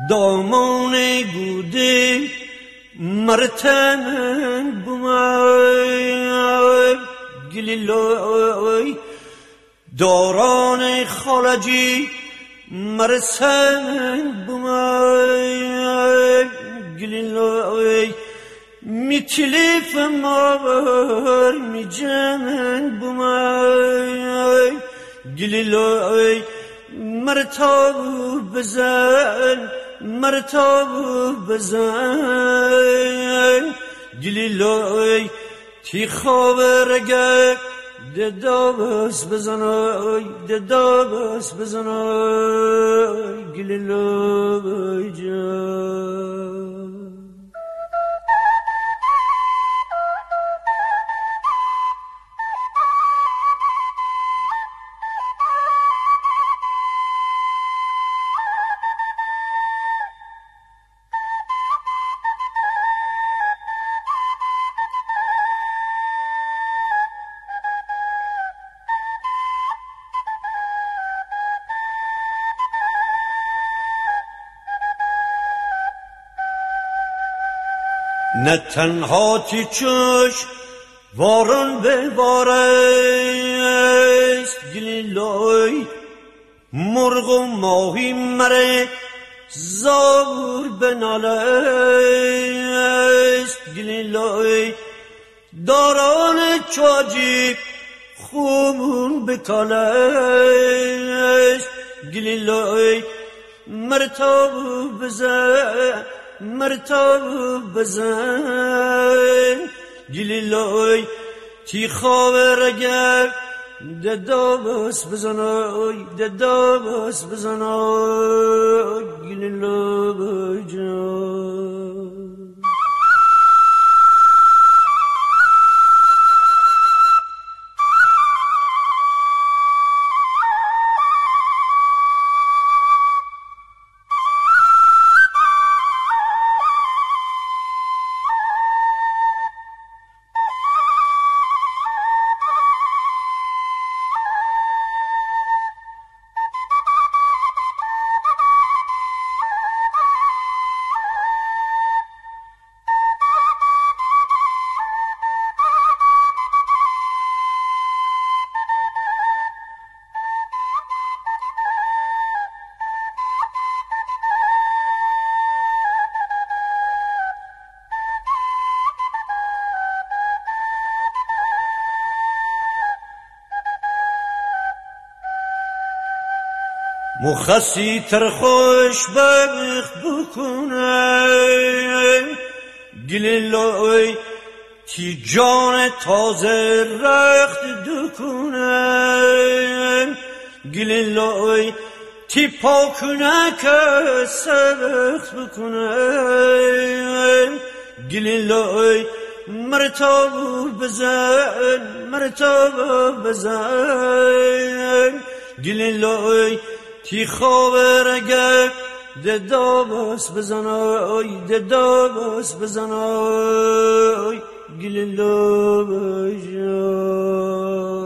دامان گوده مرتن بومای گلیلای داران خالجی مرسن بومای گلیلای میتلیف مار میجمن بومای گلیلای مرتاب بزن مرتاب بزن گلیلای تی خاورگه ددابس بزنای ددابس بزنای گلیلای جان نه تنها تی چوش وارن به وارست گلیلای مرغ و ماهی مره زار بنالست گلیلای داران چاجی خومون بکالست گلیلای مرتاب بزن مرتاب بزن گلیلای تی خاورگر ددابس بزنای ددابس بزنای گلیلای جان مخصی تر خوش بخت بکنم گلیلای تی جان تازه رخت دکنم گلیلای تی پاکنک سبخت بکنم گلیلای مرتاب بزن مرتاب بزن گلیلای تی خاورگه ددابس بزنای ددابس بزنای گلیلای جان